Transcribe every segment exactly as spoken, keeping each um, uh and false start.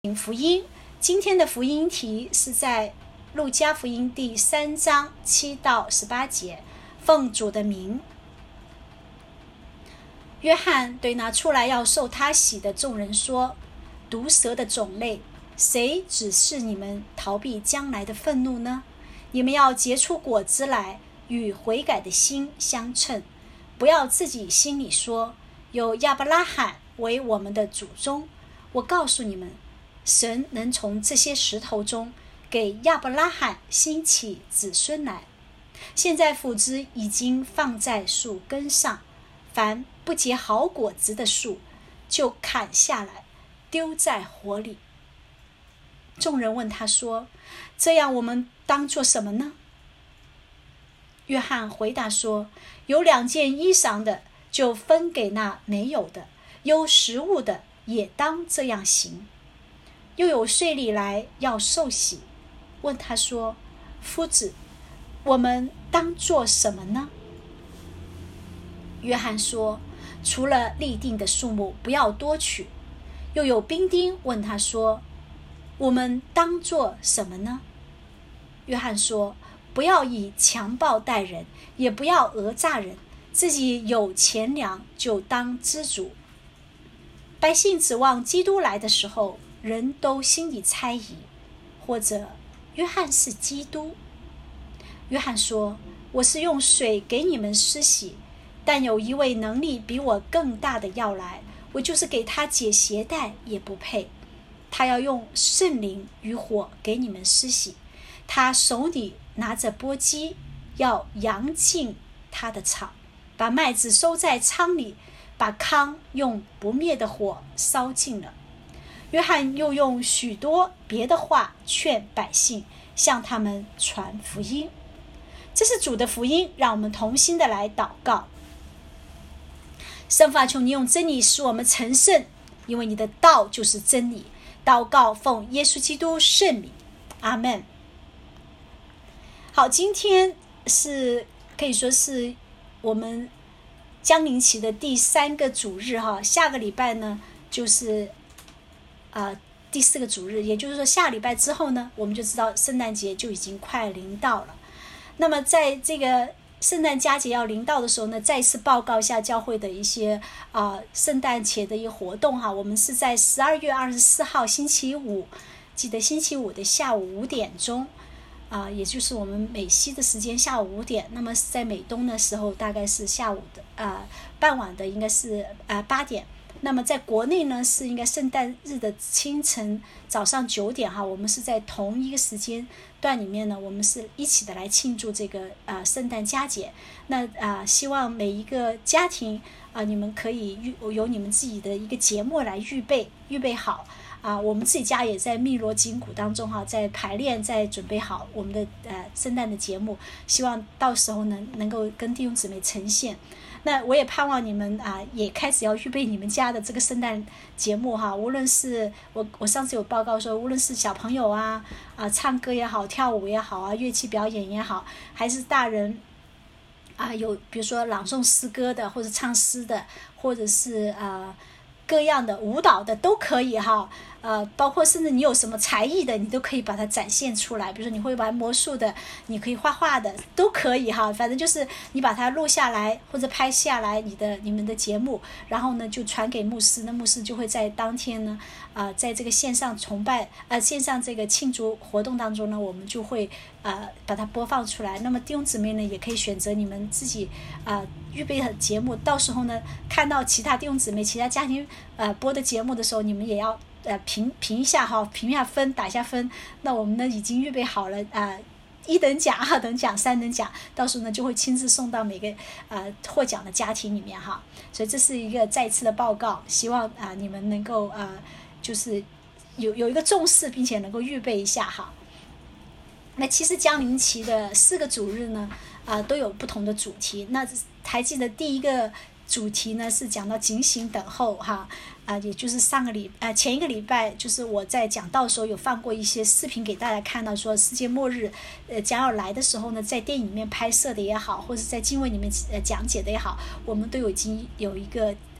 福音。今天的福音题是在路加福音第三章七到十八节，奉主的名。约翰对那出来要受他洗的众人说，毒蛇的种类，谁指示你们逃避将来的愤怒呢？你们要结出果子来，与悔改的心相称，不要自己心里说，有亚伯拉罕为我们的祖宗。我告诉你们，神能从这些石头中给亚伯拉罕兴起子孙来。现在斧子已经放在树根上，凡不结好果子的树就砍下来，丢在火里。众人问他说，这样我们当做什么呢？约翰回答说，有两件衣裳的就分给那没有的，有食物的也当这样行。又有税吏来要受洗，问他说，夫子，我们当做什么呢？约翰说，除了立定的数目，不要多取。又有兵丁问他说，我们当做什么呢？约翰说，不要以强暴待人，也不要讹诈人，自己有钱粮就当知足。百姓指望基督来的时候，人都心里猜疑，或者约翰是基督。约翰说，我是用水给你们施洗，但有一位能力比我更大的要来，我就是给他解鞋带也不配。他要用圣灵与火给你们施洗，他手里拿着簸箕，要扬尽他的草，把麦子收在仓里，把糠用不灭的火烧尽了。约翰又用许多别的话劝百姓，向他们传福音。这是主的福音，让我们同心的来祷告。圣父啊，求你用真理使我们成圣，因为你的道就是真理。祷告奉耶稣基督圣名，阿们。好，今天是可以说是我们将临期的第三个主日哈，下个礼拜呢就是呃，第四个主日，也就是说下礼拜之后呢，我们就知道圣诞节就已经快临到了。那么在这个圣诞佳节要临到的时候呢，再次报告一下教会的一些啊、呃、圣诞节的一个活动哈。我们是在十二月二十四号星期五，记得星期五的下午五点钟啊、呃，也就是我们美西的时间下午五点。那么在美东的时候大概是下午的啊、呃、傍晚的应该是啊八点。那么在国内呢，是应该圣诞日的清晨早上九点哈，我们是在同一个时间段里面呢，我们是一起的来庆祝这个呃圣诞佳节。那啊、呃，希望每一个家庭啊、呃，你们可以预有你们自己的一个节目来预备预备好啊、呃。我们自己家也在密锣紧鼓当中哈，在排练，在准备好我们的呃圣诞的节目，希望到时候能能够跟弟兄姊妹呈现。那我也盼望你们啊，也开始要预备你们家的这个圣诞节目哈。无论是我我上次有报告说，无论是小朋友啊啊唱歌也好，跳舞也好啊，乐器表演也好，还是大人啊，有比如说朗诵诗歌的，或者唱诗的，或者是啊各样的舞蹈的都可以哈。呃，包括甚至你有什么才艺的，你都可以把它展现出来。比如说你会玩魔术的，你可以画画的，都可以哈。反正就是你把它录下来或者拍下来你的你们的节目，然后呢就传给牧师，那牧师就会在当天呢，啊、呃，在这个线上崇拜呃线上这个庆祝活动当中呢，我们就会呃把它播放出来。那么弟兄姊妹呢，也可以选择你们自己啊、呃、预备的节目，到时候呢看到其他弟兄姊妹、其他家庭呃播的节目的时候，你们也要。呃，评评一下哈，评一下分，打一下分。那我们呢已经预备好了啊、呃，一等奖、二等奖、三等奖，到时候呢就会亲自送到每个呃获奖的家庭里面哈。所以这是一个再次的报告，希望啊、呃、你们能够呃就是有有一个重视，并且能够预备一下哈。那其实将临期的四个主日呢，啊、呃、都有不同的主题。那还记得第一个主题呢是讲到警醒等候哈。啊、呃，也就是上个礼呃前一个礼拜，就是我在讲道的时候有放过一些视频给大家看到，说世界末日呃将要来的时候呢，在电影里面拍摄的也好，或者在经文里面呃讲解的也好，我们都有已经有一个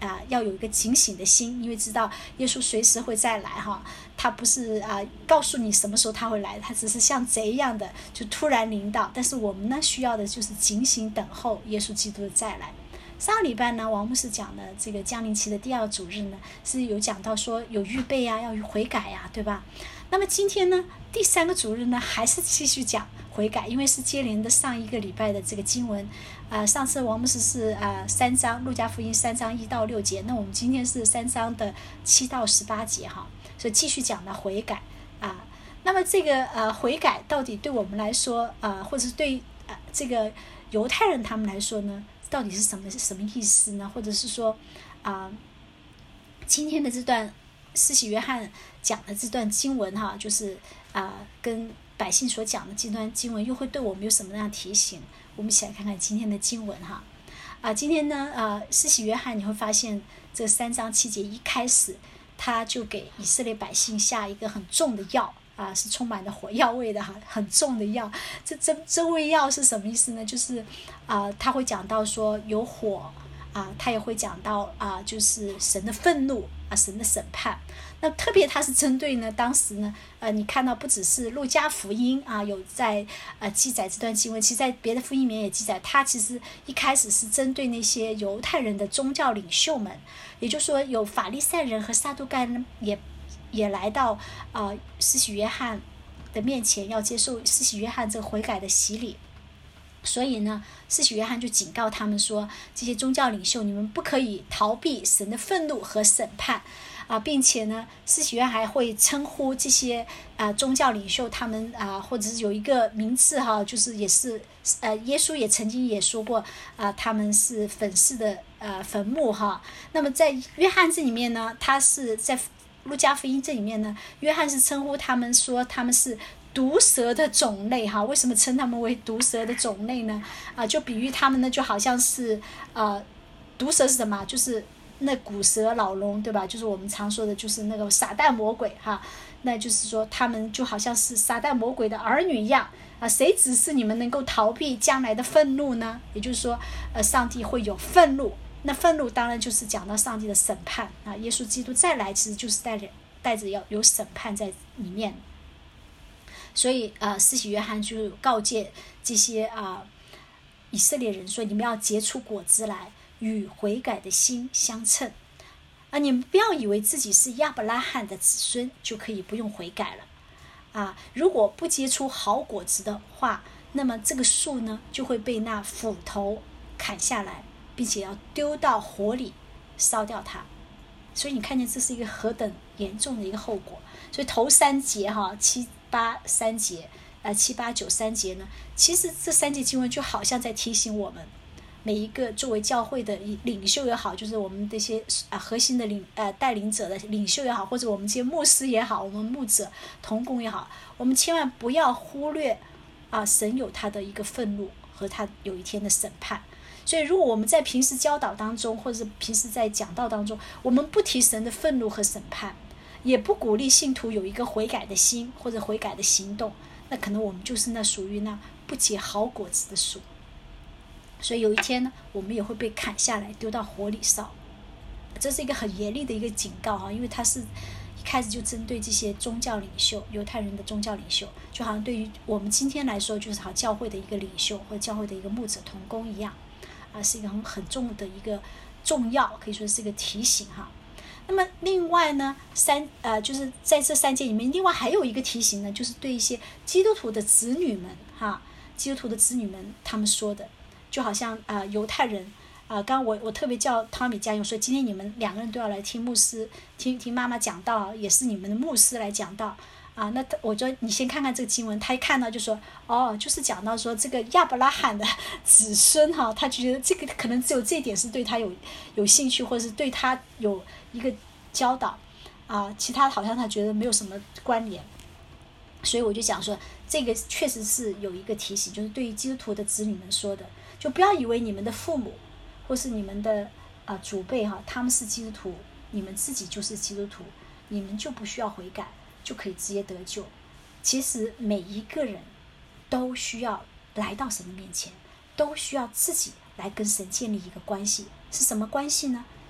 啊、呃、要有一个警醒的心，因为知道耶稣随时会再来哈，他不是啊、呃、告诉你什么时候他会来，他只是像贼一样的就突然临到，但是我们呢需要的就是警醒等候耶稣基督的再来。上个礼拜呢，王牧师讲的这个降临期的第二个主日呢，是有讲到说有预备啊，要悔改呀、啊，对吧？那么今天呢，第三个主日呢，还是继续讲悔改，因为是接连的上一个礼拜的这个经文。啊、呃，上次王牧师是啊、呃、三章，路加福音三章一到六节，那我们今天是三章的七到十八节哈，所以继续讲的悔改啊、呃。那么这个呃悔改到底对我们来说啊、呃，或者是对呃这个犹太人他们来说呢？到底是什么是什么意思呢？或者是说，啊、呃，今天的这段施洗约翰讲的这段经文哈，就是啊、呃，跟百姓所讲的这段经文又会对我们有什么样的提醒？我们一起来看看今天的经文哈。啊、呃，今天呢，呃，施洗约翰你会发现这三章七节一开始，他就给以色列百姓下一个很重的药。啊，是充满了火药味的哈，很重的药。这这这味药是什么意思呢？就是啊、呃，他会讲到说有火啊，他也会讲到啊，就是神的愤怒啊，神的审判。那特别他是针对呢，当时呢，呃，你看到不只是路加福音啊有在呃记载这段经文，其实在别的福音里面也记载，他其实一开始是针对那些犹太人的宗教领袖们，也就是说有法利赛人和撒都该人也。也来到啊、呃、施洗约翰的面前，要接受施洗约翰这个悔改的洗礼。所以呢，施洗约翰就警告他们说，这些宗教领袖，你们不可以逃避神的愤怒和审判啊、呃，并且呢，施洗约翰还会称呼这些啊、呃、宗教领袖他们啊、呃，或者是有一个名字哈，就是也是呃，耶稣也曾经也说过啊、呃，他们是粉饰的呃坟墓哈。那么在约翰这里面呢，他是在路加福音这里面呢，约翰是称呼他们说他们是毒蛇的种类哈。为什么称他们为毒蛇的种类呢？啊、呃，就比喻他们呢就好像是呃，毒蛇是什么？就是那古蛇老龙，对吧？就是我们常说的，就是那个撒旦魔鬼哈。那就是说他们就好像是撒旦魔鬼的儿女一样啊。谁指示你们能够逃避将来的愤怒呢？也就是说，呃，上帝会有愤怒。那愤怒当然就是讲到上帝的审判啊，耶稣基督再来其实就是带着带着要有审判在里面。所以呃，施洗约翰就告诫这些啊、呃、以色列人说，你们要结出果子来，与悔改的心相称啊！你们不要以为自己是亚伯拉罕的子孙就可以不用悔改了啊！如果不结出好果子的话，那么这个树呢就会被那斧头砍下来，并且要丢到火里烧掉它。所以你看见这是一个何等严重的一个后果。所以头三节哈，七八三节，呃七八九三节呢，其实这三节经文就好像在提醒我们，每一个作为教会的领袖也好，就是我们这些啊核心的领呃带领者的领袖也好，或者我们这些牧师也好，我们牧者同工也好，我们千万不要忽略啊神有他的一个愤怒和他有一天的审判。所以如果我们在平时教导当中，或者是平时在讲道当中，我们不提神的愤怒和审判，也不鼓励信徒有一个悔改的心或者悔改的行动，那可能我们就是那属于那不结好果子的树。所以有一天呢，我们也会被砍下来丢到火里烧。这是一个很严厉的一个警告哈，因为它是一开始就针对这些宗教领袖，犹太人的宗教领袖，就好像对于我们今天来说，就是好教会的一个领袖或者教会的一个牧者同工一样啊，是一个很很重的一个重要，可以说是一个提醒哈。那么另外呢，三呃就是在这三节里面，另外还有一个提醒呢，就是对一些基督徒的子女们哈，基督徒的子女们他们说的，就好像啊、呃、犹太人啊、呃，刚刚我我特别叫汤米家用说，今天你们两个人都要来听牧师听听妈妈讲道，也是你们的牧师来讲道啊。那我说你先看看这个经文，他一看到就说哦，就是讲到说这个亚伯拉罕的子孙哈，他觉得这个可能只有这一点是对他有有兴趣，或者是对他有一个教导啊，其他好像他觉得没有什么关联。所以我就讲说，这个确实是有一个提醒，就是对于基督徒的子女们说的，就不要以为你们的父母或是你们的啊、呃、祖辈哈，他们是基督徒，你们自己就是基督徒，你们就不需要悔改，就可以直接得救。其实每一个人都需要来到神的面前，都需要自己来跟神建立一个关系。是什么关系呢？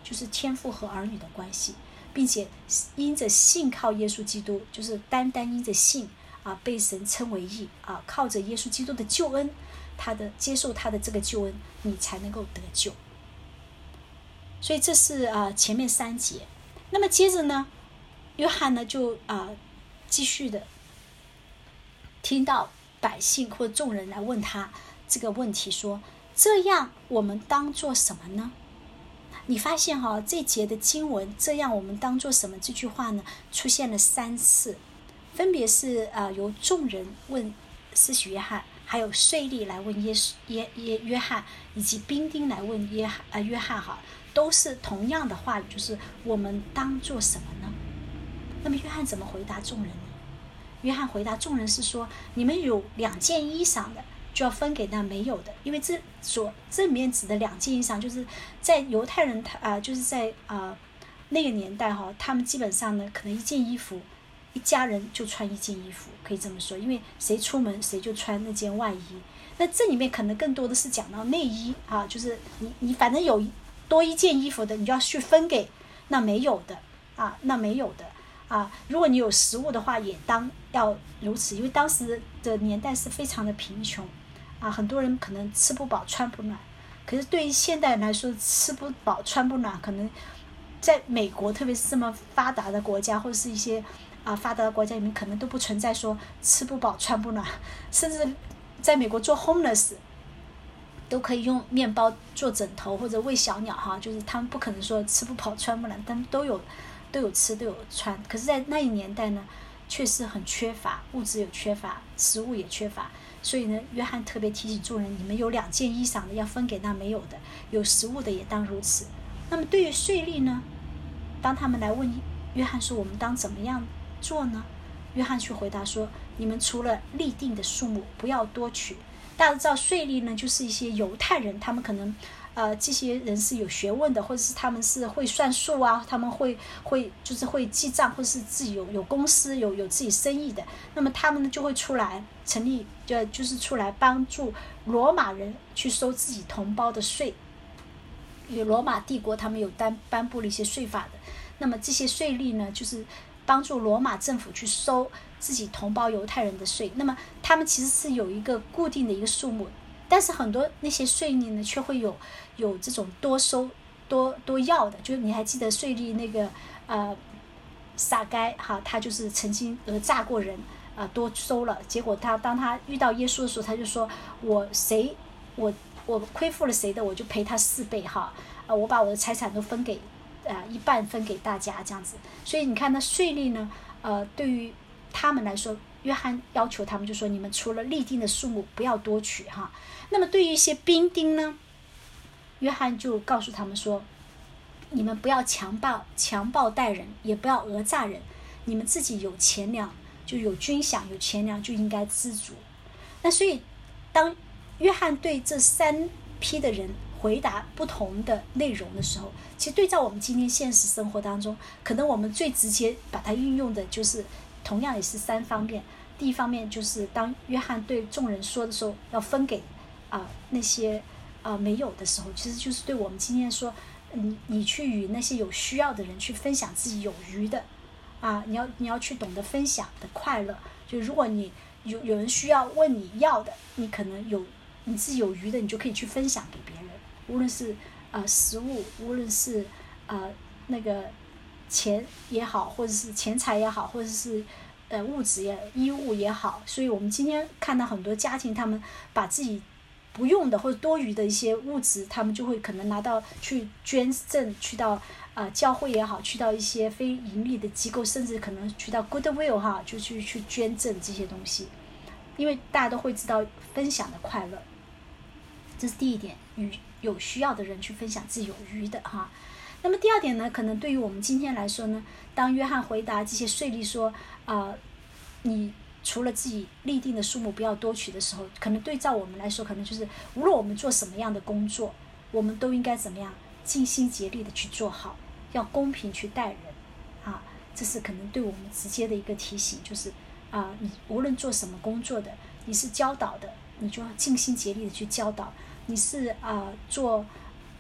就是天父和儿女的关系，并且因着信靠耶稣基督，就是单单因着信啊，被神称为义啊，靠着耶稣基督的救恩，他的接受他的这个救恩，你才能够得救。所以这是啊前面三节。那么接着呢，约翰呢就啊继续的听到百姓或众人来问他这个问题，说这样我们当做什么呢？你发现哈、哦，这节的经文这样我们当做什么这句话呢出现了三次，分别是啊、呃、由众人问施洗约翰，还有税吏来问耶稣耶耶约翰，以及兵丁来问约翰啊约翰哈，都是同样的话语，就是我们当做什么呢？那么约翰怎么回答众人呢？约翰回答众人是说，你们有两件衣裳的，就要分给那没有的，因为这所正面指的两件衣裳，就是在犹太人他啊、呃，就是在啊、呃、那个年代哈，他们基本上呢，可能一件衣服，一家人就穿一件衣服，可以这么说，因为谁出门谁就穿那件外衣。那这里面可能更多的是讲到内衣啊，就是你你反正有多一件衣服的，你就要去分给那没有的啊，那没有的。啊，如果你有食物的话，也当要如此，因为当时的年代是非常的贫穷，啊，很多人可能吃不饱穿不暖。可是对于现代人来说，吃不饱穿不暖，可能在美国，特别是这么发达的国家，或者是一些啊发达的国家里面，可能都不存在说吃不饱穿不暖，甚至在美国做 homeless 都可以用面包做枕头或者喂小鸟哈，就是他们不可能说吃不饱穿不暖，但都有。都有吃都有穿，可是在那一年代呢，确实很缺乏，物质也缺乏，食物也缺乏，所以呢，约翰特别提醒众人，你们有两件衣裳的要分给那没有的，有食物的也当如此。那么对于税吏呢，当他们来问约翰说我们当怎么样做呢？约翰去回答说，你们除了立定的数目不要多取。大家知道税吏呢，就是一些犹太人，他们可能呃，这些人是有学问的，或者是他们是会算数啊，他们会会就是会记账，或者是自己有有公司有有自己生意的，那么他们呢就会出来成立，就就是出来帮助罗马人去收自己同胞的税。因为罗马帝国他们有颁颁布了一些税法的，那么这些税吏呢，就是帮助罗马政府去收自己同胞犹太人的税。那么他们其实是有一个固定的一个数目。但是很多那些税吏呢，却会有有这种多收多多要的，就是你还记得税吏那个呃撒该哈，他就是曾经讹诈过人，啊、呃、多收了，结果他当他遇到耶稣的时候，他就说我谁我我亏负了谁的，我就赔他四倍哈，呃我把我的财产都分给呃一半分给大家这样子。所以你看那税吏呢，呃对于他们来说，约翰要求他们就说，你们除了立定的数目不要多取哈。那么对于一些兵丁呢，约翰就告诉他们说，你们不要强暴强暴待人，也不要讹诈人，你们自己有钱粮，就有军饷有钱粮，就应该知足。那所以当约翰对这三批的人回答不同的内容的时候，其实对照我们今天现实生活当中，可能我们最直接把它运用的就是同样也是三方面。第一方面就是当约翰对众人说的时候，要分给啊、呃、那些啊、呃、没有的时候，其实就是对我们今天说，你你去与那些有需要的人去分享自己有余的啊，你要你要去懂得分享的快乐。就如果你有有人需要问你要的，你可能有你自己有余的，你就可以去分享给别人，无论是呃食物，无论是呃那个钱也好，或者是钱财也好，或者是呃物质也衣物也好。所以我们今天看到很多家庭，他们把自己不用的或者多余的一些物质，他们就会可能拿到去捐赠，去到呃教会也好，去到一些非盈利的机构，甚至可能去到 Goodwill 哈，就去去捐赠这些东西。因为大家都会知道分享的快乐，这是第一点，与有需要的人去分享自己有余的哈。那么第二点呢，可能对于我们今天来说呢，当约翰回答这些税吏说呃你除了自己立定的数目不要多取的时候，可能对照我们来说，可能就是无论我们做什么样的工作，我们都应该怎么样尽心竭力的去做好，要公平去待人啊。这是可能对我们直接的一个提醒，就是啊，你无论做什么工作的，你是教导的，你就要尽心竭力的去教导；你是啊做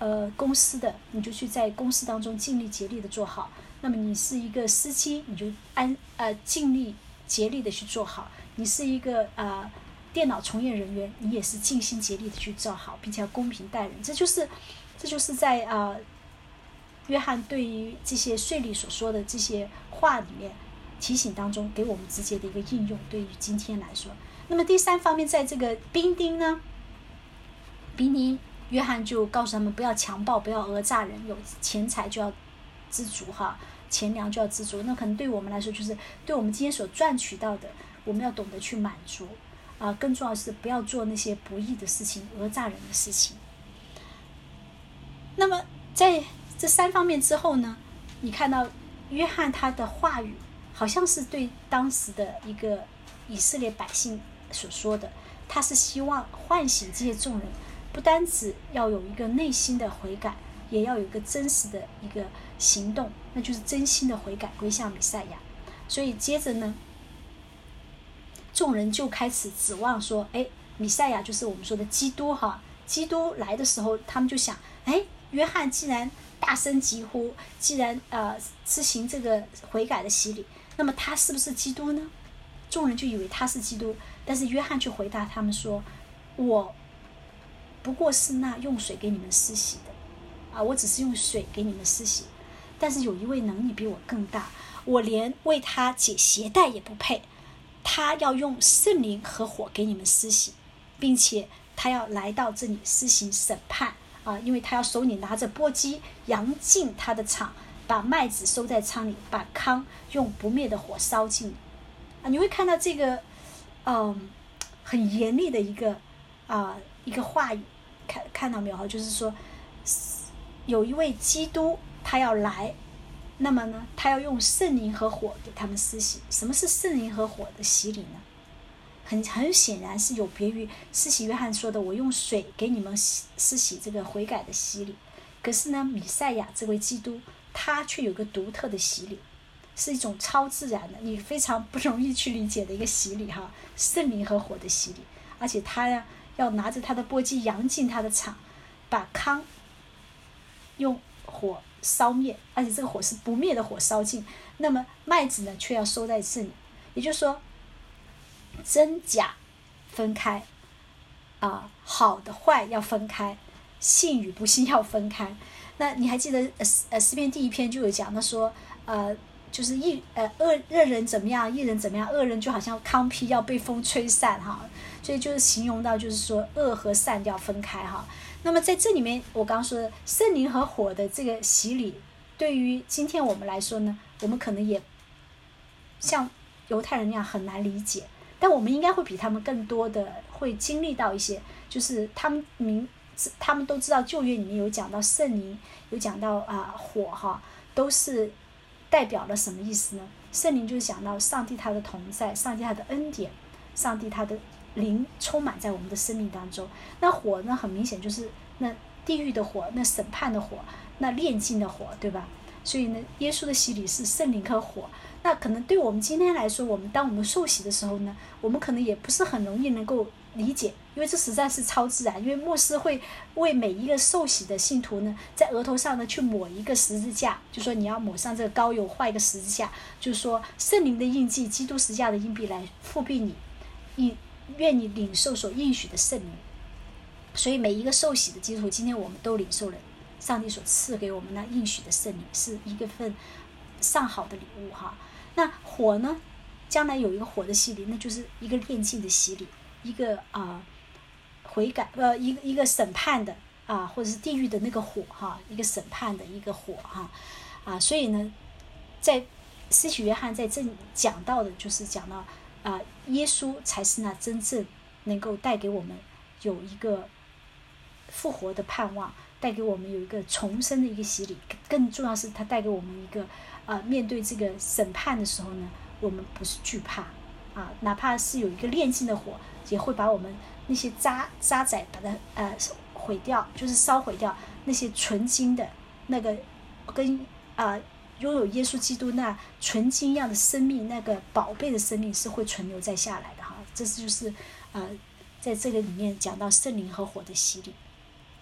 呃公司的，你就去在公司当中尽力竭力的做好。那么你是一个司机，你就安呃尽力竭力的去做好。你是一个呃电脑从业人员，你也是尽心竭力的去做好，并且要公平待人。这就是这就是在呃约翰对于这些税吏所说的这些话里面提醒当中给我们直接的一个应用。对于今天来说，那么第三方面，在这个兵丁呢，兵丁约翰就告诉他们不要强暴，不要讹诈人，有钱财就要知足哈，钱粮就要知足。那可能对我们来说，就是对我们今天所赚取到的，我们要懂得去满足啊、呃。更重要的是不要做那些不义的事情、讹诈人的事情。那么在这三方面之后呢，你看到约翰他的话语好像是对当时的一个以色列百姓所说的，他是希望唤醒这些众人，不单只要有一个内心的悔改，也要有一个真实的一个行动，那就是真心的悔改归向弥赛亚。所以接着呢，众人就开始指望说，哎，弥赛亚就是我们说的基督哈。基督来的时候，他们就想，哎，约翰既然大声疾呼，既然呃执行这个悔改的洗礼，那么他是不是基督呢？众人就以为他是基督，但是约翰却回答他们说，我不过是那用水给你们施洗的啊，我只是用水给你们施洗，但是有一位能力比我更大，我连为他解鞋带也不配，他要用圣灵和火给你们施洗，并且他要来到这里施行审判啊，因为他要手里拿着簸箕扬进他的场，把麦子收在仓里，把糠用不灭的火烧尽啊。你会看到这个嗯很严厉的一个啊一个话语，看看到没有？就是说有一位基督他要来，那么呢他要用圣灵和火给他们施洗。什么是圣灵和火的洗礼呢？很很显然是有别于施洗约翰说的我用水给你们施洗这个悔改的洗礼。可是呢，弥赛亚这位基督他却有个独特的洗礼，是一种超自然的，你非常不容易去理解的一个洗礼哈，圣灵和火的洗礼。而且他呀要拿着他的簸箕扬进他的场，把糠用火烧灭，而且这个火是不灭的火烧尽，那么麦子呢却要收在这里。也就是说真假分开啊，好的坏要分开，信与不信要分开。那你还记得呃呃诗篇第一篇就有讲到说呃就是一呃恶恶人怎么样，一人怎么样，恶人就好像糠皮要被风吹散哈，所以就是形容到就是说恶和善要分开哈。那么在这里面我刚刚说的圣灵和火的这个洗礼，对于今天我们来说呢，我们可能也像犹太人那样很难理解，但我们应该会比他们更多的会经历到一些，就是他们明他们都知道旧约里面有讲到圣灵，有讲到啊、呃、火哈，都是代表了什么意思呢？圣灵就是讲到上帝他的同在，上帝他的恩典，上帝他的灵充满在我们的生命当中。那火呢，很明显就是那地狱的火，那审判的火，那炼尽的火，对吧？所以呢，耶稣的洗礼是圣灵和火。那可能对我们今天来说，我们当我们受洗的时候呢，我们可能也不是很容易能够理解，因为这实在是超自然。因为牧师会为每一个受洗的信徒呢，在额头上呢去抹一个十字架，就说你要抹上这个膏油，画一个十字架，就是说圣灵的印记，基督十字架的印记来复庇你，应愿你领受所应许的圣灵。所以每一个受洗的基督徒，今天我们都领受了上帝所赐给我们那应许的圣灵，是一个份上好的礼物哈。那火呢，将来有一个火的洗礼，那就是一个炼净的洗礼，一个啊、呃、悔改呃一个一个审判的啊、呃，或者是地狱的那个火哈，一个审判的一个火哈啊。所以呢，在施洗约翰在这里讲到的就是讲到啊、呃，耶稣才是那真正能够带给我们有一个复活的盼望，带给我们有一个重生的一个洗礼。更重要是他带给我们一个呃，面对这个审判的时候呢，我们不是惧怕啊，哪怕是有一个炼净的火，也会把我们那些渣渣滓把它呃毁掉，就是烧毁掉那些纯金的那个跟啊、呃、拥有耶稣基督那纯金一样的生命，那个宝贝的生命是会存留在下来的哈。这就是呃在这个里面讲到圣灵和火的洗礼。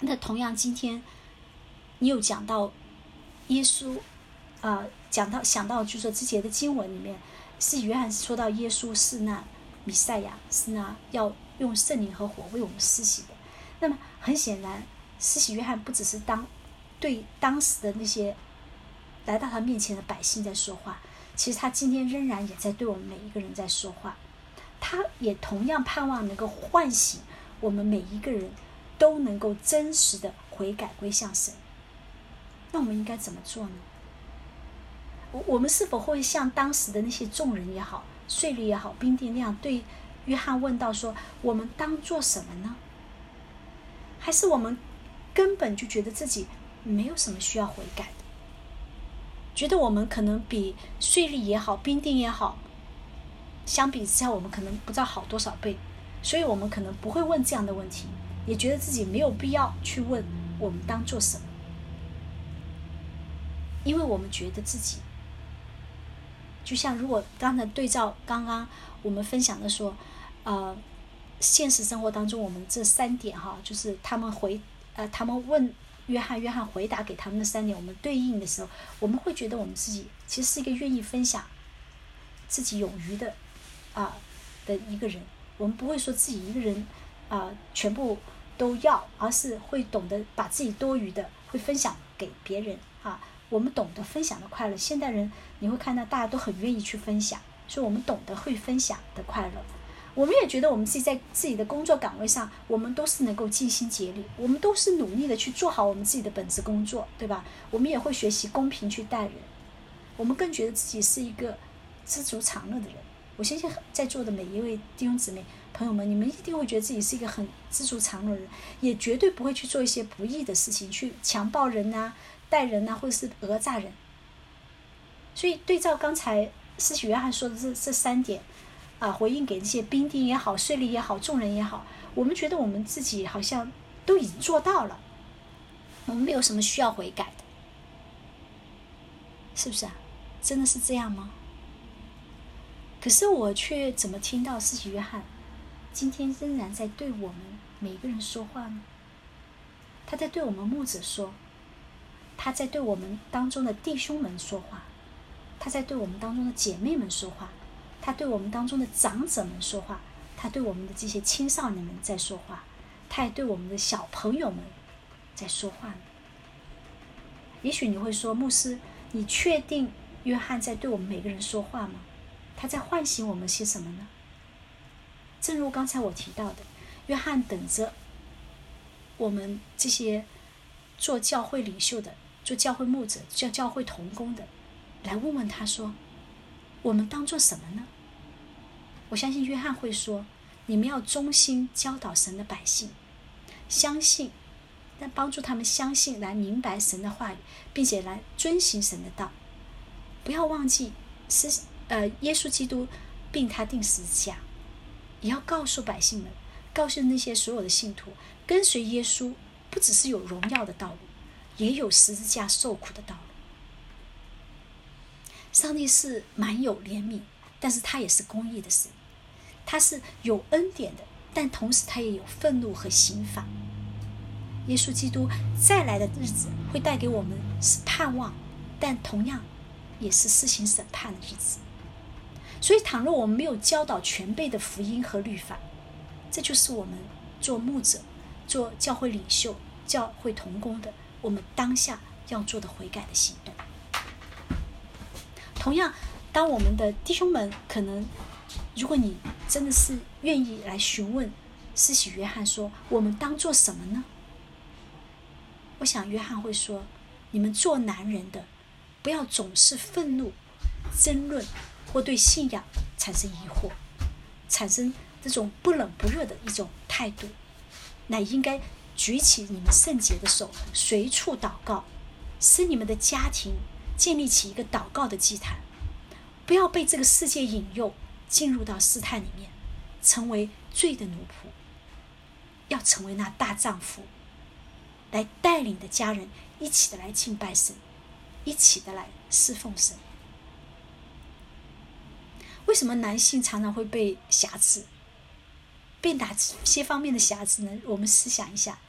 那同样，今天你有讲到耶稣，啊、呃，讲到想到就是说这节的经文里面，是约翰说到耶稣是那弥赛亚，是那要用圣灵和火为我们施洗的。那么很显然，施洗约翰不只是当对当时的那些来到他面前的百姓在说话，其实他今天仍然也在对我们每一个人在说话。他也同样盼望能够唤醒我们每一个人，都能够真实的悔改归向神。那我们应该怎么做呢？我们是否会像当时的那些众人也好，税吏也好，兵丁那样对约翰问到说，我们当做什么呢？还是我们根本就觉得自己没有什么需要悔改的，觉得我们可能比税吏也好，兵丁也好，相比之下我们可能不知道好多少倍，所以我们可能不会问这样的问题，也觉得自己没有必要去问我们当做什么，因为我们觉得自己就像如果刚才对照刚刚我们分享的说，呃，现实生活当中我们这三点哈，就是他们回呃他们问约翰，约翰回答给他们的三点，我们对应的时候，我们会觉得我们自己其实是一个愿意分享自己勇于的啊、呃、的一个人，我们不会说自己一个人啊、呃、全部都要，而是会懂得把自己多余的会分享给别人啊。我们懂得分享的快乐，现代人你会看到大家都很愿意去分享，所以我们懂得会分享的快乐。我们也觉得我们自己在自己的工作岗位上，我们都是能够尽心竭力，我们都是努力的去做好我们自己的本职工作，对吧？我们也会学习公平去待人，我们更觉得自己是一个知足常乐的人。我相信在座的每一位弟兄姊妹朋友们，你们一定会觉得自己是一个很知足常乐的人，也绝对不会去做一些不义的事情，去强暴人啊、待人啊，或者是讹诈人。所以对照刚才施洗约翰说的这这三点啊，回应给这些兵丁也好、税吏也好、众人也好，我们觉得我们自己好像都已经做到了，我们没有什么需要悔改的，是不是啊？真的是这样吗？可是我却怎么听到施洗约翰今天仍然在对我们每一个人说话呢？他在对我们牧者说，他在对我们当中的弟兄们说话，他在对我们当中的姐妹们说话，他对我们当中的长者们说话，他对我们的这些青少年们在说话，他也对我们的小朋友们在说话呢。也许你会说，牧师，你确定约翰在对我们每个人说话吗？他在唤醒我们些什么呢？正如刚才我提到的，约翰等着我们这些做教会领袖的、做教会牧者、做教会同工的，来问问他说，我们当做什么呢？我相信约翰会说，你们要忠心教导神的百姓，相信，但帮助他们相信，来明白神的话语，并且来遵行神的道。不要忘记是呃耶稣基督并他定十字架，也要告诉百姓们，告诉那些所有的信徒，跟随耶稣不只是有荣耀的道路，也有十字架受苦的道路。上帝是蛮有怜悯，但是他也是公义的神，他是有恩典的，但同时他也有愤怒和刑罚。耶稣基督再来的日子会带给我们是盼望，但同样也是施行审判的日子。所以倘若我们没有教导全备的福音和律法，这就是我们做牧者、做教会领袖、教会同工的，我们当下要做的悔改的行动。同样，当我们的弟兄们可能，如果你真的是愿意来询问施洗约翰说，我们当做什么呢？我想约翰会说，你们做男人的，不要总是愤怒、争论，或对信仰产生疑惑，产生这种不冷不热的一种态度，乃应该举起你们圣洁的手，随处祷告，使你们的家庭建立起一个祷告的祭坛，不要被这个世界引诱进入到试探里面，成为罪的奴仆，要成为那大丈夫，来带领的家人一起的来敬拜神，一起的来侍奉神。为什么男性常常会被辖制？被哪些方面的辖制呢？我们思想一下，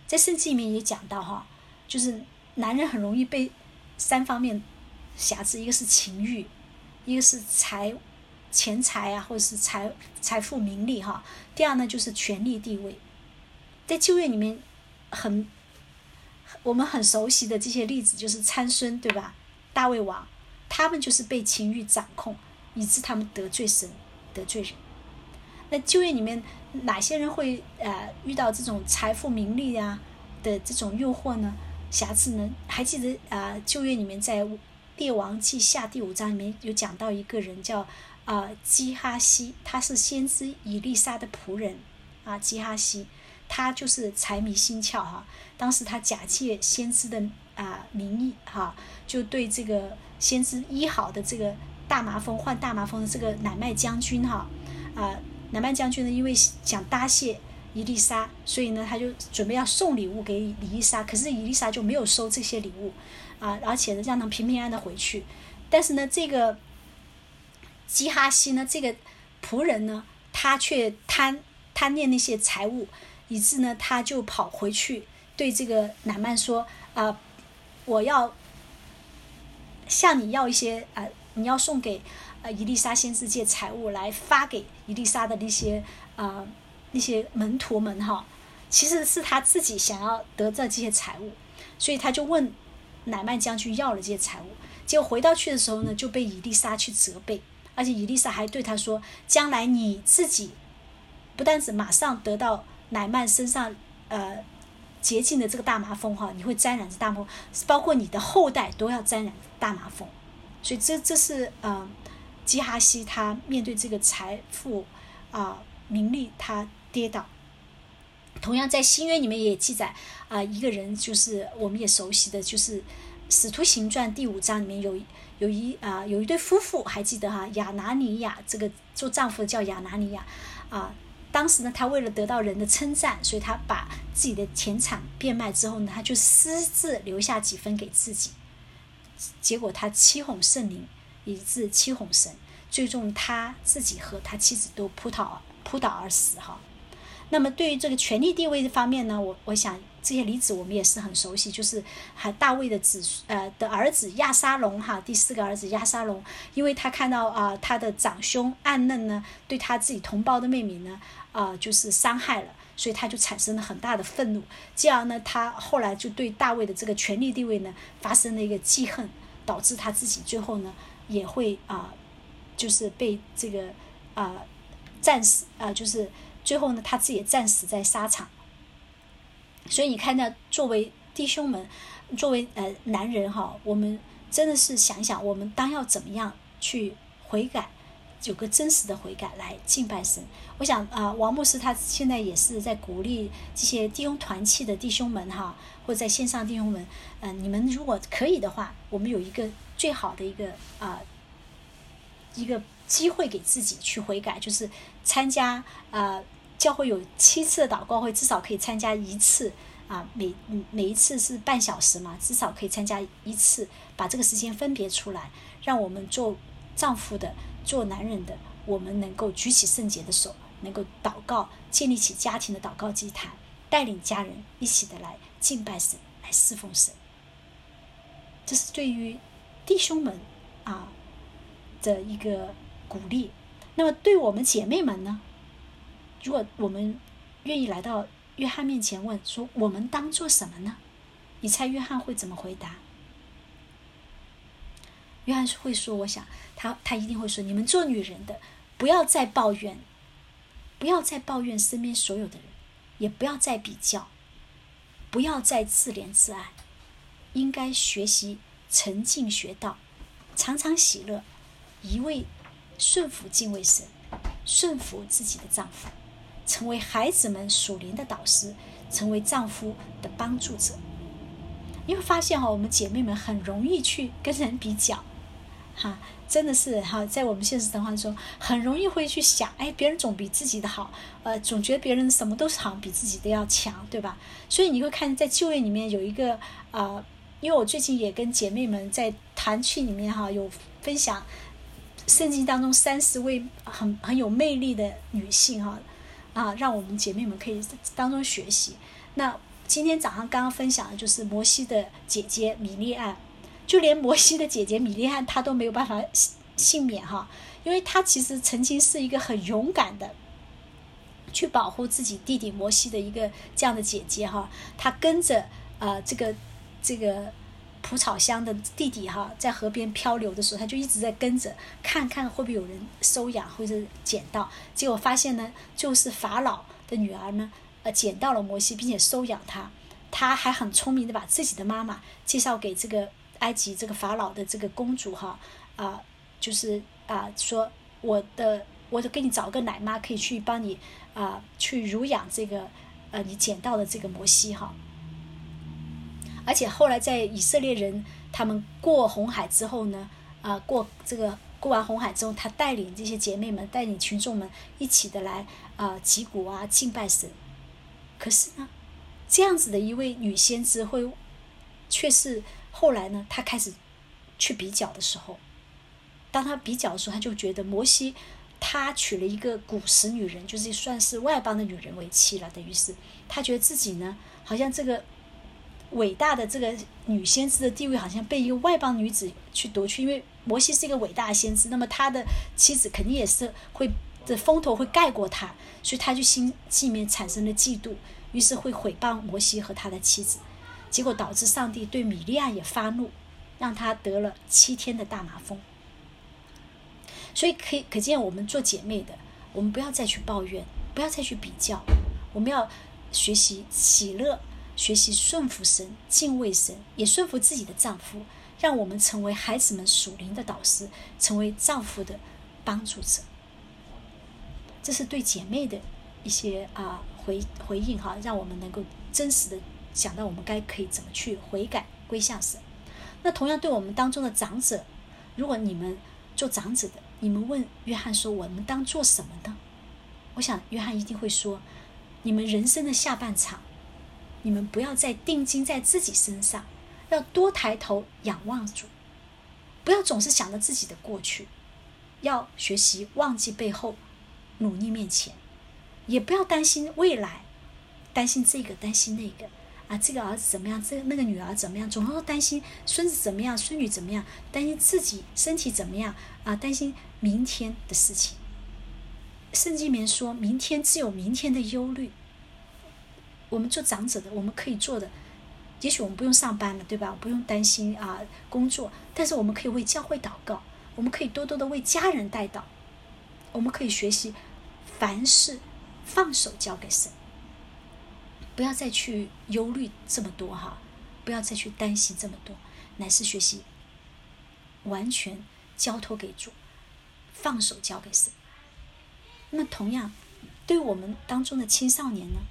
在圣经里面也讲到哈，就是男人很容易被三方面辖制，一个是情欲，一个是财钱财啊，或者是财财富名利哈。第二呢就是权力地位。在旧约里面很我们很熟悉的这些例子就是参孙，对吧？大卫王，他们就是被情欲掌控，以致他们得罪神得罪人。那旧约里面哪些人会呃遇到这种财富名利啊的这种诱惑呢？瑕疵呢？还记得啊、呃？旧约里面在列王记下第五章里面有讲到一个人叫啊、呃、基哈西，他是先知以利沙的仆人啊。基哈西他就是财迷心窍哈，当时他假借先知的啊、呃、名义哈，就对这个先知医好的这个大麻风患大麻风的这个乃麦将军哈啊。呃乃曼将军呢，因为想答谢以利沙，所以呢，他就准备要送礼物给以利沙，可是以利沙就没有收这些礼物啊，而且呢，让他平平安安的回去。但是呢，这个基哈西呢，这个仆人呢，他却贪贪念那些财物，以致呢，他就跑回去对这个乃曼说啊、呃，我要向你要一些啊、呃，你要送给。呃，以利沙先知借财物来发给以利沙的那些呃那些门徒们哈，其实是他自己想要得到这些财物，所以他就问乃曼将军要了这些财物，结果回到去的时候呢，就被以利沙去责备，而且以利沙还对他说，将来你自己不但是马上得到乃曼身上呃洁净的这个大麻风哈，你会沾染着大麻风，包括你的后代都要沾染大麻风，所以这这是呃。基哈西他面对这个财富啊、呃、名利他跌倒。同样在新约里面也记载啊、呃、一个人，就是我们也熟悉的就是使徒行传第五章里面有有一啊、呃、有一对夫妇，还记得哈，亚拿尼亚，这个做丈夫的叫亚拿尼亚啊、呃、当时呢他为了得到人的称赞，所以他把自己的田产变卖之后呢，他就私自留下几分给自己，结果他欺哄圣灵，以致欺哄神，最终他自己和他妻子都扑倒扑倒而死哈。那么对于这个权力地位的方面呢，我我想这些例子我们也是很熟悉，就是还大卫的子呃的儿子亚沙龙哈，第四个儿子亚沙龙，因为他看到啊、呃、他的长兄暗嫩呢对他自己同胞的妹妹呢啊、呃、就是伤害了，所以他就产生了很大的愤怒，这样呢他后来就对大卫的这个权力地位呢发生了一个记恨，导致他自己最后呢也会啊、呃，就是被这个啊、呃、战死啊、呃，就是最后呢他自己也战死在沙场。所以你看到，作为弟兄们，作为呃男人哈，我们真的是想想，我们当要怎么样去悔改，有个真实的悔改来敬拜神。我想啊、呃，王牧师他现在也是在鼓励这些弟兄团契的弟兄们哈，或者在线上弟兄们，嗯、呃，你们如果可以的话，我们有一个最好的一个啊、呃、一个机会给自己去悔改，就是参加啊、呃、教会有七次的祷告会，至少可以参加一次啊，每每一次是半小时嘛，至少可以参加一次，把这个时间分别出来，让我们做丈夫的、做男人的，我们能够举起圣洁的手，能够祷告，建立起家庭的祷告祭坛，带领家人一起的来敬拜神，来侍奉神。这是对于弟兄们啊的一个鼓励。那么对我们姐妹们呢，如果我们愿意来到约翰面前问说，我们当做什么呢？你猜约翰会怎么回答？约翰会说，我想他他一定会说，你们做女人的不要再抱怨，不要再抱怨身边所有的人，也不要再比较，不要再自怜自爱，应该学习沉静学道，常常喜乐，一味顺服敬畏神，顺服自己的丈夫，成为孩子们属灵的导师，成为丈夫的帮助者。你会发现哈，我们姐妹们很容易去跟人比较，哈，真的是哈，在我们现实生活中很容易会去想，哎，别人总比自己的好，呃，总觉得别人什么都好像比自己的要强，对吧？所以你会看在就业里面有一个呃，因为我最近也跟姐妹们在团契里面哈有分享圣经当中三十位很很有魅力的女性哈啊，让我们姐妹们可以当中学习。那今天早上刚刚分享的就是摩西的姐姐米利暗，就连摩西的姐姐米利暗她都没有办法幸免哈，因为她其实曾经是一个很勇敢的去保护自己弟弟摩西的一个这样的姐姐哈，她跟着呃这个这个蒲草乡的弟弟哈，在河边漂流的时候，她就一直在跟着看看会不会有人收养或者捡到，结果发现呢，就是法老的女儿呢呃捡到了摩西，并且收养他，他还很聪明的把自己的妈妈介绍给这个埃及这个法老的这个公主哈啊、呃，就是啊、呃、说我的我就给你找个奶妈可以去帮你啊、呃、去乳养这个呃你捡到的这个摩西哈。而且后来在以色列人他们过红海之后呢啊、呃、过这个过完红海之后，他带领这些姐妹们带领群众们一起的来啊、呃、击鼓啊敬拜神。可是呢，这样子的一位女先知会，却是后来呢，她开始去比较的时候，当她比较的时候，她就觉得摩西她娶了一个古时女人，就是算是外邦的女人为妻了，等于是她觉得自己呢，好像这个伟大的这个女先知的地位好像被一个外邦女子去夺去，因为摩西是一个伟大的先知，那么他的妻子肯定也是会的风头会盖过他，所以他就心里面产生了嫉妒，于是会毁谤摩西和他的妻子，结果导致上帝对米利暗也发怒，让他得了七天的大麻风。所以可以可见，我们做姐妹的，我们不要再去抱怨，不要再去比较，我们要学习喜乐，学习顺服神，敬畏神，也顺服自己的丈夫，让我们成为孩子们属灵的导师，成为丈夫的帮助者。这是对姐妹的一些啊、呃、回回应哈，让我们能够真实的想到我们该可以怎么去悔改归向神。那同样对我们当中的长者，如果你们做长者的，你们问约翰说我们当做什么呢？我想约翰一定会说，你们人生的下半场，你们不要再定睛在自己身上，要多抬头仰望主，不要总是想着自己的过去，要学习忘记背后，努力面前，也不要担心未来，担心这个担心那个啊，这个儿子怎么样，这个那个女儿怎么样，总要担心孙子怎么样，孙女怎么样，担心自己身体怎么样啊，担心明天的事情。圣经里面说，明天只有明天的忧虑。我们做长者的，我们可以做的，也许我们不用上班了，对吧？不用担心啊工作，但是我们可以为教会祷告，我们可以多多的为家人代祷，我们可以学习凡事放手交给神，不要再去忧虑这么多哈，不要再去担心这么多，乃是学习完全交托给主，放手交给神。那同样对我们当中的青少年呢，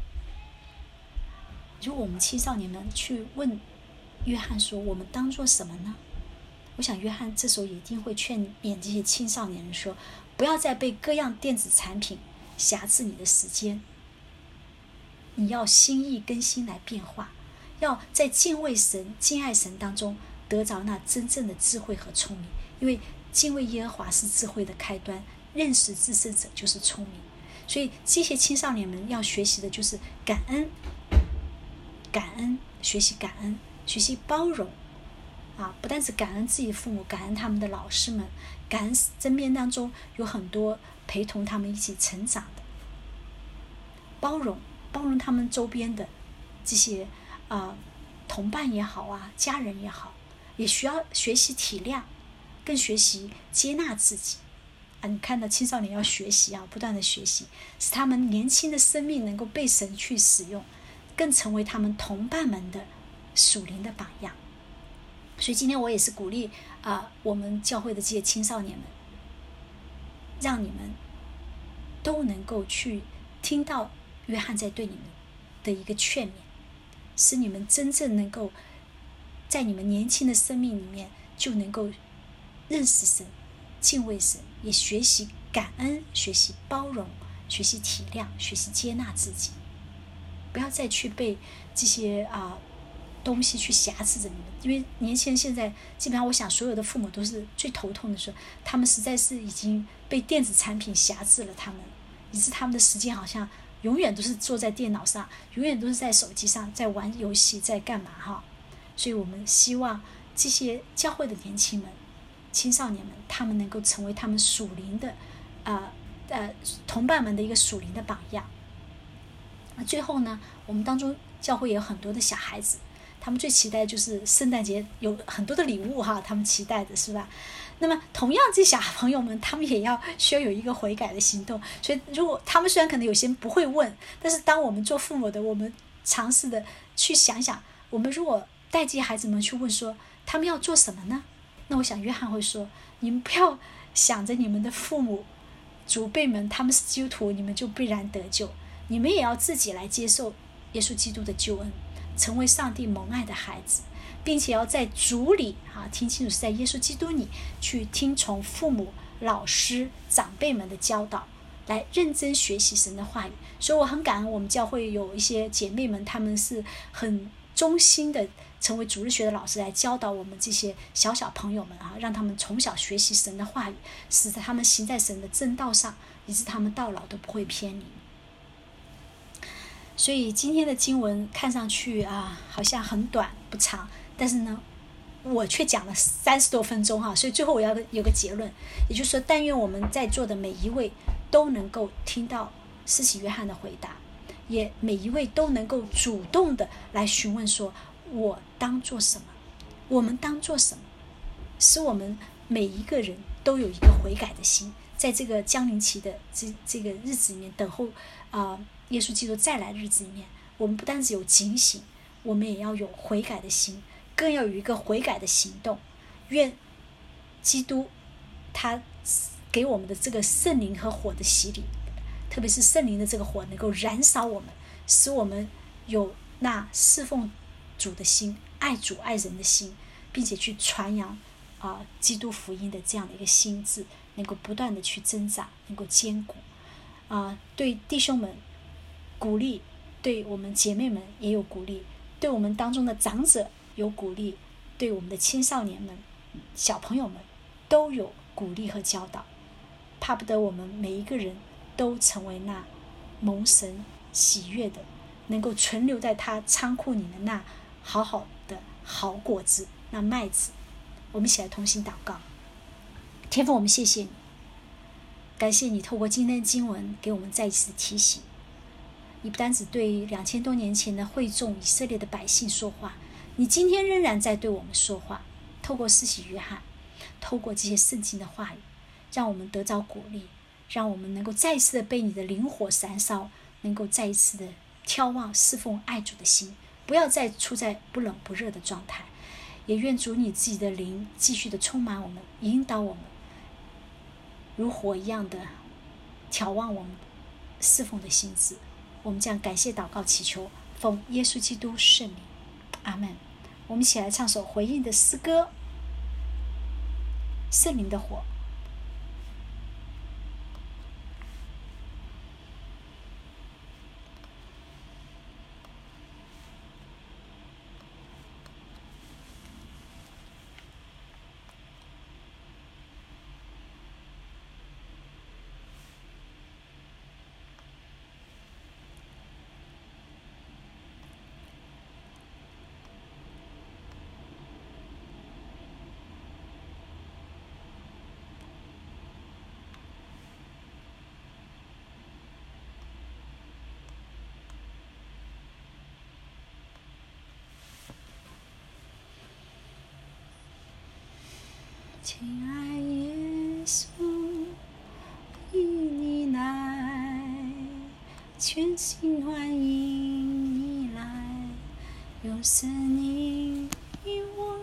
如果我们青少年们去问约翰说我们当做什么呢？我想约翰这时候也一定会劝勉这些青少年人说，不要再被各样电子产品辖制你的时间，你要心意更新来变化，要在敬畏神敬爱神当中得着那真正的智慧和聪明，因为敬畏耶和华是智慧的开端，认识至圣者就是聪明。所以这些青少年们要学习的就是感恩，感恩，学习感恩，学习包容啊！不但是感恩自己的父母，感恩他们的老师们，感恩身边当中有很多陪同他们一起成长的，包容，包容他们周边的这些啊同伴也好啊，家人也好，也需要学习体谅，更学习接纳自己啊！你看到青少年要学习啊，不断的学习，使他们年轻的生命能够被神去使用，更成为他们同伴们的属灵的榜样。所以今天我也是鼓励啊、呃，我们教会的这些青少年们，让你们都能够去听到约翰在对你们的一个劝勉，使你们真正能够在你们年轻的生命里面就能够认识神，敬畏神，也学习感恩，学习包容，学习体谅，学习接纳自己，不要再去被这些啊、呃、东西去辖制着你们。因为年轻人现在基本上，我想所有的父母都是最头痛的时候，他们实在是已经被电子产品辖制了他们，以致他们的时间好像永远都是坐在电脑上，永远都是在手机上，在玩游戏，在干嘛哈？所以我们希望这些教会的年轻们、青少年们，他们能够成为他们属灵的，呃呃同伴们的一个属灵的榜样。最后呢，我们当中教会也有很多的小孩子，他们最期待的就是圣诞节有很多的礼物哈，他们期待的是吧？那么同样这些小朋友们，他们也要需要有一个悔改的行动。所以如果他们虽然可能有些人不会问，但是当我们做父母的，我们尝试的去想想，我们如果带这些孩子们去问说他们要做什么呢？那我想约翰会说，你们不要想着你们的父母祖辈们他们是基督徒，你们就必然得救，你们也要自己来接受耶稣基督的救恩，成为上帝蒙爱的孩子，并且要在主里啊，听清楚是在耶稣基督里去听从父母、老师、长辈们的教导，来认真学习神的话语。所以我很感恩我们教会有一些姐妹们，她们是很忠心的成为主日学的老师，来教导我们这些小小朋友们啊，让他们从小学习神的话语，使得他们行在神的正道上，以致他们到老都不会偏离。所以今天的经文看上去啊，好像很短不长，但是呢，我却讲了三十多分钟哈，所以最后我要有个结论，也就是说，但愿我们在座的每一位都能够听到施洗约翰的回答，也每一位都能够主动的来询问说，我当做什么？我们当做什么？使我们每一个人都有一个悔改的心，在这个降临期的这这个日子里面，等候啊、呃、耶稣基督再来的日子里面，我们不但只有警醒，我们也要有悔改的心，更要有一个悔改的行动。愿基督他给我们的这个圣灵和火的洗礼，特别是圣灵的这个火能够燃烧我们，使我们有那侍奉主的心，爱主爱人的心，并且去传扬啊、呃、基督福音的这样的一个心智，能够不断的去增长，能够坚固啊、呃、对弟兄们鼓励，对我们姐妹们也有鼓励，对我们当中的长者有鼓励，对我们的青少年们、小朋友们都有鼓励和教导。怕不得我们每一个人都成为那蒙神喜悦的，能够存留在他仓库里面那好好的好果子，那麦子。我们一起来同心祷告。天父，我们谢谢你，感谢你透过今天的经文给我们再一次提醒，你不单只对两千多年前的会众以色列的百姓说话，你今天仍然在对我们说话，透过施洗约翰，透过这些圣经的话语，让我们得着鼓励，让我们能够再一次的被你的灵火燃烧，能够再一次的眺望侍奉爱主的心，不要再处在不冷不热的状态。也愿主你自己的灵继续的充满我们，引导我们，如火一样的眺望我们侍奉的心志。我们将感谢祷告祈求，奉耶稣基督圣名，阿们。我们一起来唱首回应的诗歌，圣灵的火。亲爱耶稣，因你来，全心欢迎你来，用生命与我